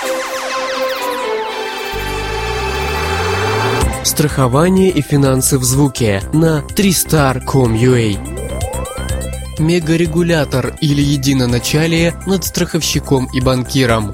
Страхование и финансы в звуке на 3star.com.ua. Мегарегулятор или единоначалие над страховщиком и банкиром.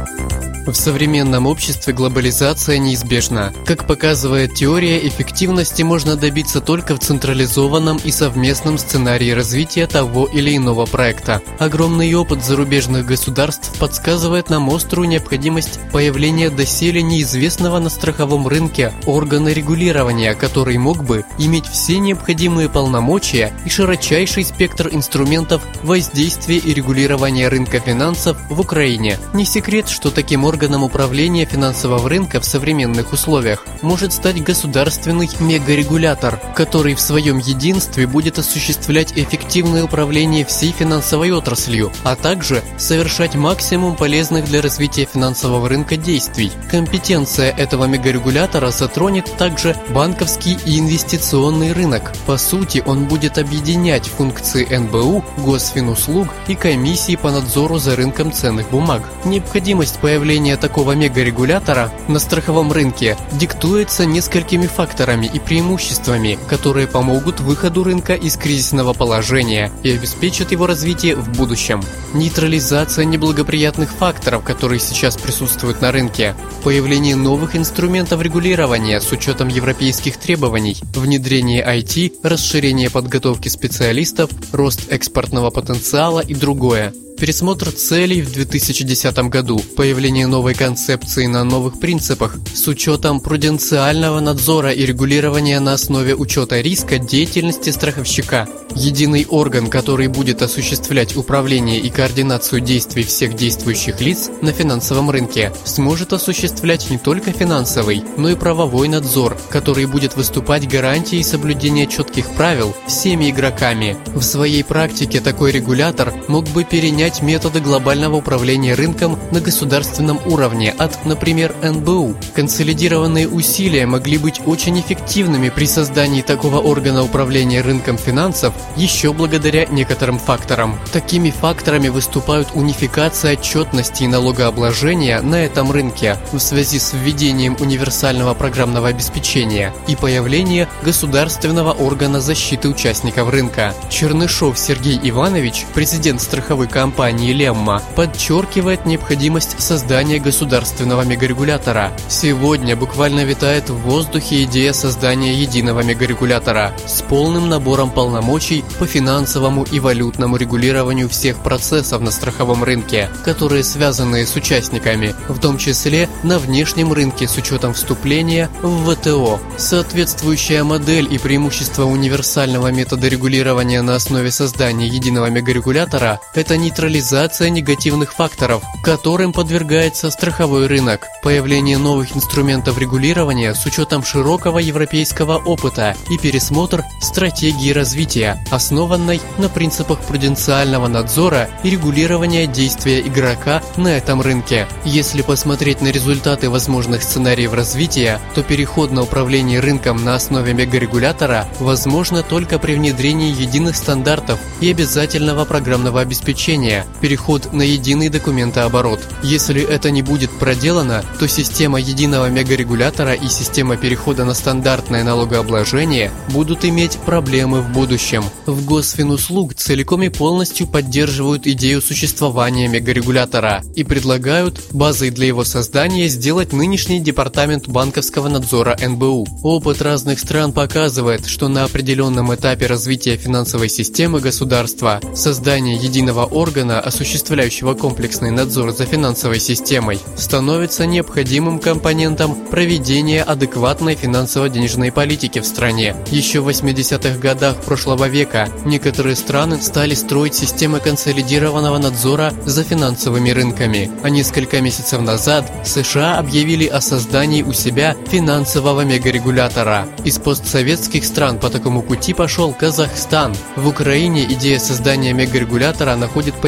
В современном обществе глобализация неизбежна. Как показывает теория, эффективности можно добиться только в централизованном и совместном сценарии развития того или иного проекта. Огромный опыт зарубежных государств подсказывает нам острую необходимость появления доселе неизвестного на страховом рынке органа регулирования, который мог бы иметь все необходимые полномочия и широчайший спектр инструментов воздействия и регулирования рынка финансов в Украине. Не секрет, что таким органом управления финансового рынка в современных условиях может стать государственный мегарегулятор, который в своем единстве будет осуществлять эффективное управление всей финансовой отраслью, а также совершать максимум полезных для развития финансового рынка действий. Компетенция этого мегарегулятора затронет также банковский и инвестиционный рынок. По сути, он будет объединять функции НБУ, Госфинуслуг и комиссии по надзору за рынком ценных бумаг. Необходимость появления такого мегарегулятора на страховом рынке диктуется несколькими факторами и преимуществами, которые помогут выходу рынка из кризисного положения и обеспечат его развитие в будущем. Нейтрализация неблагоприятных факторов, которые сейчас присутствуют на рынке, появление новых инструментов регулирования с учетом европейских требований, внедрение IT, расширение подготовки специалистов, рост экспортного потенциала и другое. Пересмотр целей в 2010 году, появление новой концепции на новых принципах с учетом пруденциального надзора и регулирования на основе учета риска деятельности страховщика. Единый орган, который будет осуществлять управление и координацию действий всех действующих лиц на финансовом рынке, сможет осуществлять не только финансовый, но и правовой надзор, который будет выступать гарантией соблюдения четких правил всеми игроками. В своей практике такой регулятор мог бы перенять методы глобального управления рынком на государственном уровне от, например, НБУ. Консолидированные усилия могли быть очень эффективными при создании такого органа управления рынком финансов еще благодаря некоторым факторам. Такими факторами выступают унификация отчетности и налогообложения на этом рынке в связи с введением универсального программного обеспечения и появление государственного органа защиты участников рынка. Чернышов Сергей Иванович, президент страховой компании «Лемма», подчеркивает необходимость создания государственного мегарегулятора. Сегодня буквально витает в воздухе идея создания единого мегарегулятора с полным набором полномочий по финансовому и валютному регулированию всех процессов на страховом рынке, которые связаны с участниками, в том числе на внешнем рынке с учетом вступления в ВТО. Соответствующая модель и преимущество универсального метода регулирования на основе создания единого мегарегулятора – это нейтрализация негативных факторов, которым подвергается страховой рынок, появление новых инструментов регулирования с учетом широкого европейского опыта и пересмотр стратегии развития, основанной на принципах пруденциального надзора и регулирования действия игрока на этом рынке. Если посмотреть на результаты возможных сценариев развития, то переход на управление рынком на основе мегарегулятора возможно только при внедрении единых стандартов и обязательного программного обеспечения, переход на единый документооборот. Если это не будет проделано, то система единого мегарегулятора и система перехода на стандартное налогообложение будут иметь проблемы в будущем. В Госфинуслуг целиком и полностью поддерживают идею существования мегарегулятора и предлагают базой для его создания сделать нынешний департамент банковского надзора НБУ. Опыт разных стран показывает, что на определенном этапе развития финансовой системы государства создание единого органа, осуществляющего комплексный надзор за финансовой системой, становится необходимым компонентом проведения адекватной финансово-денежной политики в стране. Еще в 80-х годах прошлого века некоторые страны стали строить системы консолидированного надзора за финансовыми рынками, а несколько месяцев назад США объявили о создании у себя финансового мегарегулятора. Из постсоветских стран по такому пути пошел Казахстан. В Украине идея создания мегарегулятора находит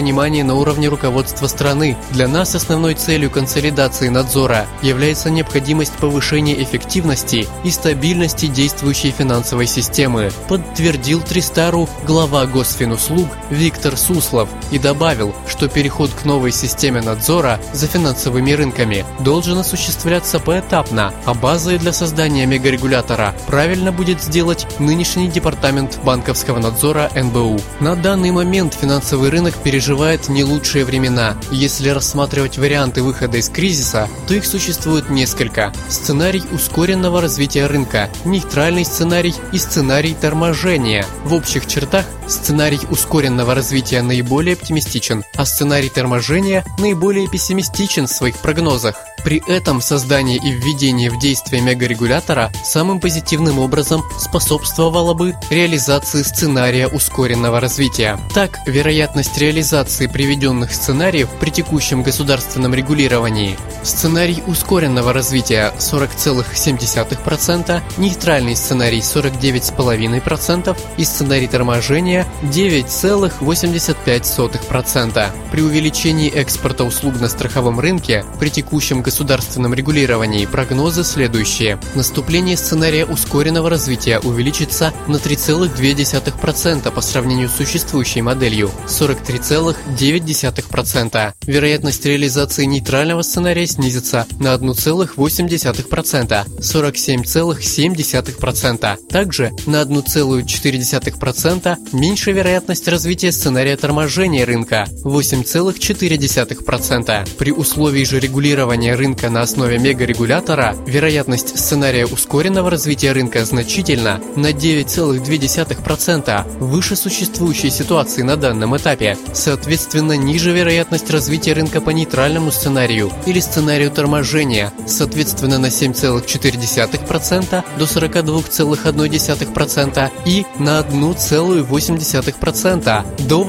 понимание на уровне руководства страны. Для нас основной целью консолидации надзора является необходимость повышения эффективности и стабильности действующей финансовой системы, подтвердил Тристару глава Госфинуслуг Виктор Суслов и добавил, что переход к новой системе надзора за финансовыми рынками должен осуществляться поэтапно, а базой для создания мегарегулятора правильно будет сделать нынешний департамент банковского надзора НБУ. На данный момент финансовый рынок переживает не лучшие времена. Если рассматривать варианты выхода из кризиса, то их существует несколько. Сценарий ускоренного развития рынка, нейтральный сценарий и сценарий торможения. В общих чертах сценарий ускоренного развития наиболее оптимистичен, а сценарий торможения наиболее пессимистичен в своих прогнозах. При этом создание и введение в действие мегарегулятора самым позитивным образом способствовало бы реализации сценария ускоренного развития. Так, вероятность реализации приведенных сценариев при текущем государственном регулировании: сценарий ускоренного развития 40,7%, нейтральный сценарий 49,5% и сценарий торможения 9,85%. При увеличении экспорта услуг на страховом рынке при текущем государственном регулировании прогнозы следующие. Наступление сценария ускоренного развития увеличится на 3,2% по сравнению с существующей моделью, 43,9%. Вероятность реализации нейтрального сценария снизится на 1,8%, 47,7%. Также на 1,4% меньше вероятность развития сценария торможения рынка, 8,4%. При условии же регулирования рынка на основе мегарегулятора вероятность сценария ускоренного развития рынка значительно на 9,2% выше существующей ситуации на данном этапе. Соответственно, ниже вероятность развития рынка по нейтральному сценарию или сценарию торможения, соответственно на 7,4% до 42,1% и на 1,8% до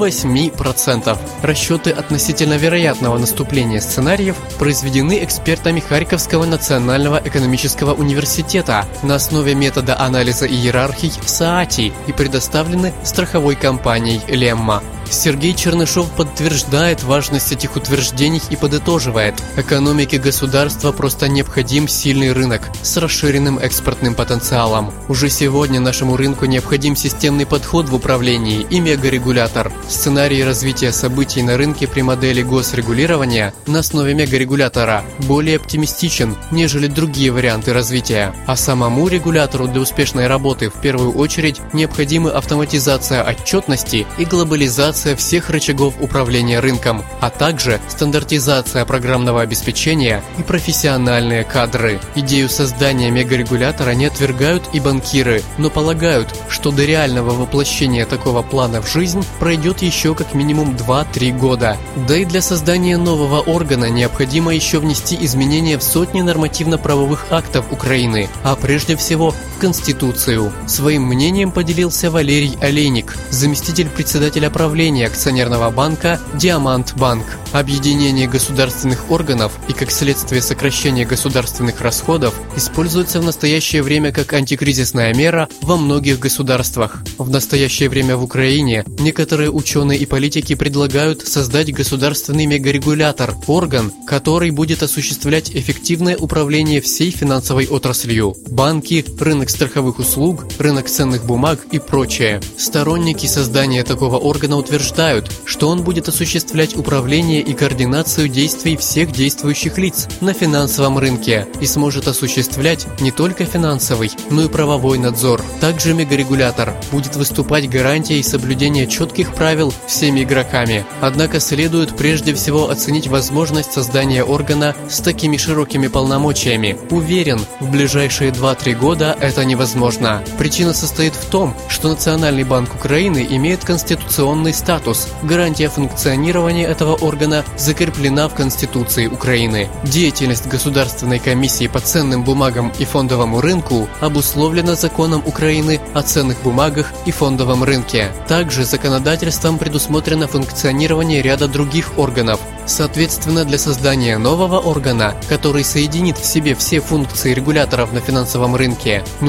8%. Расчеты относительно вероятного наступления сценариев произведены экспертами Харьковского национального экономического университета на основе метода анализа иерархий СААТИ и предоставлены страховой компанией Лемма. Сергей Чернышов подтверждает важность этих утверждений и подытоживает: экономике государства просто необходим сильный рынок с расширенным экспортным потенциалом. Уже сегодня нашему рынку необходим системный подход в управлении и мегарегулятор. Сценарий развития событий на рынке при модели госрегулирования на основе мегарегулятора более оптимистичен, нежели другие варианты развития. А самому регулятору для успешной работы в первую очередь необходимы автоматизация отчетности и глобализация всех рычагов управления рынком, а также стандартизация программного обеспечения и профессиональные кадры. Идею создания мегарегулятора не отвергают и банкиры, но полагают, что до реального воплощения такого плана в жизнь пройдет еще как минимум 2-3 года. Да и для создания нового органа необходимо еще внести изменения в сотни нормативно-правовых актов Украины, а прежде всего в Конституцию. Своим мнением поделился Валерий Олейник, заместитель председателя правления акционерного банка «Диамант Банк». Объединение государственных органов и, как следствие, сокращение государственных расходов используется в настоящее время как антикризисная мера во многих государствах. В настоящее время в Украине некоторые ученые и политики предлагают создать государственный мегарегулятор, орган, который будет осуществлять эффективное управление всей финансовой отраслью – банки, рынок страховых услуг, рынок ценных бумаг и прочее. Сторонники создания такого органа утверждают, что он будет осуществлять управление и координацию действий всех действующих лиц на финансовом рынке и сможет осуществлять не только финансовый, но и правовой надзор. Также мегарегулятор будет выступать гарантией соблюдения четких правил всеми игроками. Однако следует прежде всего оценить возможность создания органа с такими широкими полномочиями. Уверен, в ближайшие 2-3 года это невозможно. Причина состоит в том, что Национальный банк Украины имеет конституционный статус. Гарантия функционирования этого органа закреплена в Конституции Украины. Деятельность Государственной комиссии по ценным бумагам и фондовому рынку обусловлена законом Украины о ценных бумагах и фондовом рынке. Также законодательством предусмотрено функционирование ряда других органов. Соответственно, для создания нового органа, который соединит в себе все функции регуляторов на финансовом рынке, нужно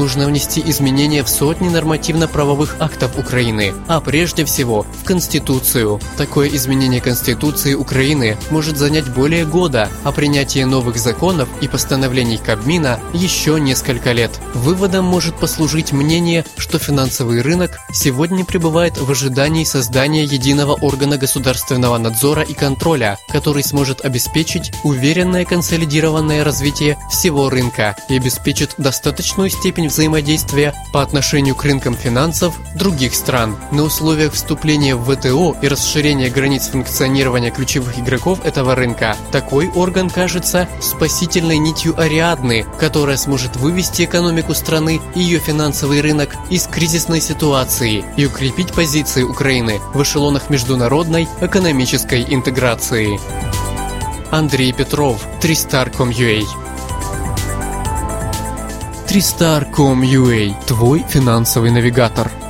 нужно внести изменения в сотни нормативно-правовых актов Украины, а прежде всего в Конституцию. Такое изменение Конституции Украины может занять более года, а принятие новых законов и постановлений Кабмина еще несколько лет. Выводом может послужить мнение, что финансовый рынок сегодня пребывает в ожидании создания единого органа государственного надзора и контроля, который сможет обеспечить уверенное консолидированное развитие всего рынка и обеспечит достаточную степень взаимодействия по отношению к рынкам финансов других стран. На условиях вступления в ВТО и расширения границ функционирования ключевых игроков этого рынка, такой орган кажется спасительной нитью Ариадны, которая сможет вывести экономику страны и ее финансовый рынок из кризисной ситуации и укрепить позиции Украины в эшелонах международной экономической интеграции. Андрей Петров, Tristar.com.ua. Tristar.com.ua – твой финансовый навигатор.